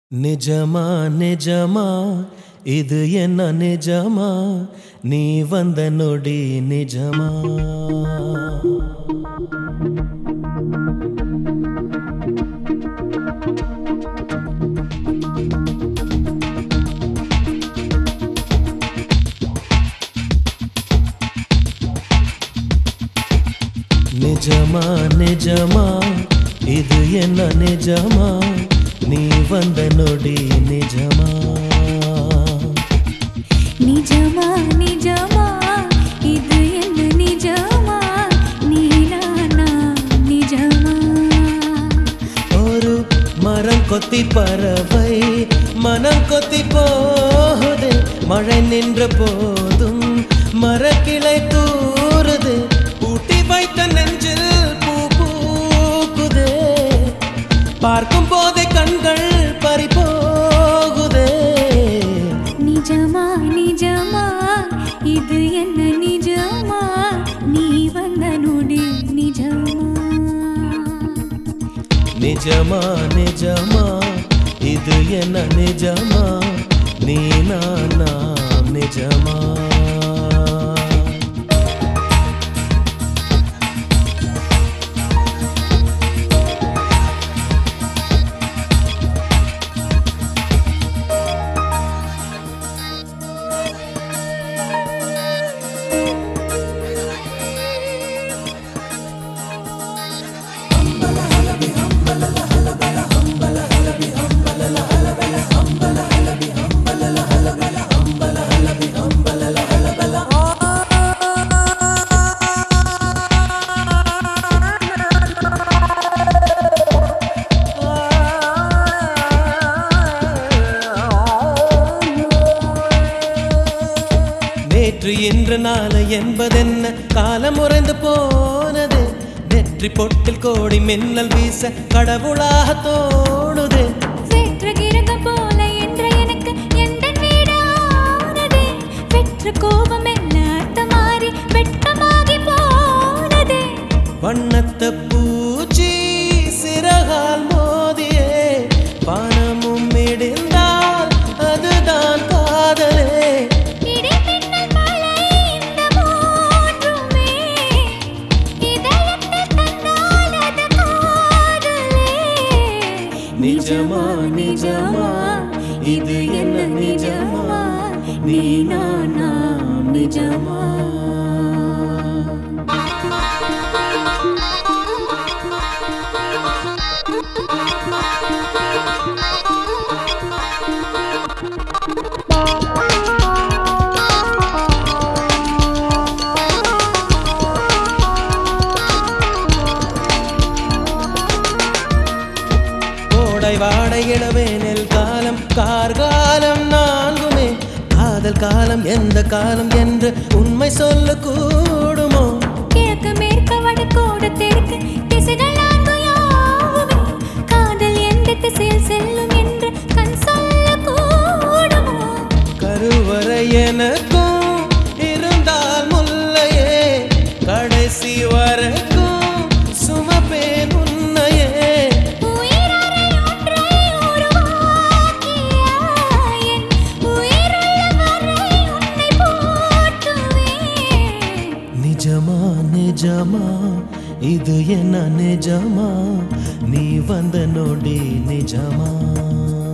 நிஜமா நிஜமா இது என்ன நிஜமா நீ வந்த நொடி நிஜமா நிஜமா நிஜமா இது என்ன நிஜமா நீ வந்த நொடி நிஜமா நிஜமா நிஜமா இது என்ன நிஜமா நீ நானா நிஜமா ஒரு மரம் கொத்தி பறவை மனம் கொத்தி போகுது மழை நின்ற போதும் மரக்கிளை தூறுது ஊட்டி வைத்த நெஞ்சில் பூ பூக்குதே பார்க்கும் போதே கண்கள் பறி போகுதே நிஜமா நிஜமா இது என்ன நிஜமா நீ வந்த நொடி நிஜமா நிஜமா நிஜமா இது என்ன நிஜமா நீ நானா நிஜமா நேற்று இன்று நாளை என்பதென்ன காலம் உறைந்து போனது நெற்றி பொட்டில் கோடி மின்னல் வீச கடவுளாக தோணுது சேற்று கிரகம் போல என்ற எனக்கு எந்த வீடானதே பெற்ற கோபம் என்ன மாறி வெட்டமாகி போனதே வண்ணத்த பூச்சி சிறகால் மோதியே வானமும் இடிந்தால் அதுதான் காதலே நிஜமா நிஜமா இது என்ன நிஜமா நீ நானா நிஜமா வாடை இளவேனில் காலம் கார்காலம் நான்குமே காதல் காலம் எந்த காலம் என்று உண்மை சொல்ல கூடுமோ கிழக்கு மேற்கு வடக்கோடு தெற்கு திசைகள் நான்கு யாவுமே காதல் எந்த திசையில் செல்லும் என்று கண் சொல்ல கூடுமோ கருவறை எனக்கும் இருந்தால் முல்லையே கடைசி வரைக்கும் சுமப்பேன் உன்னையே நிஜமா நிஜமா இது என்ன நிஜமா நீ வந்த நொடி நிஜமா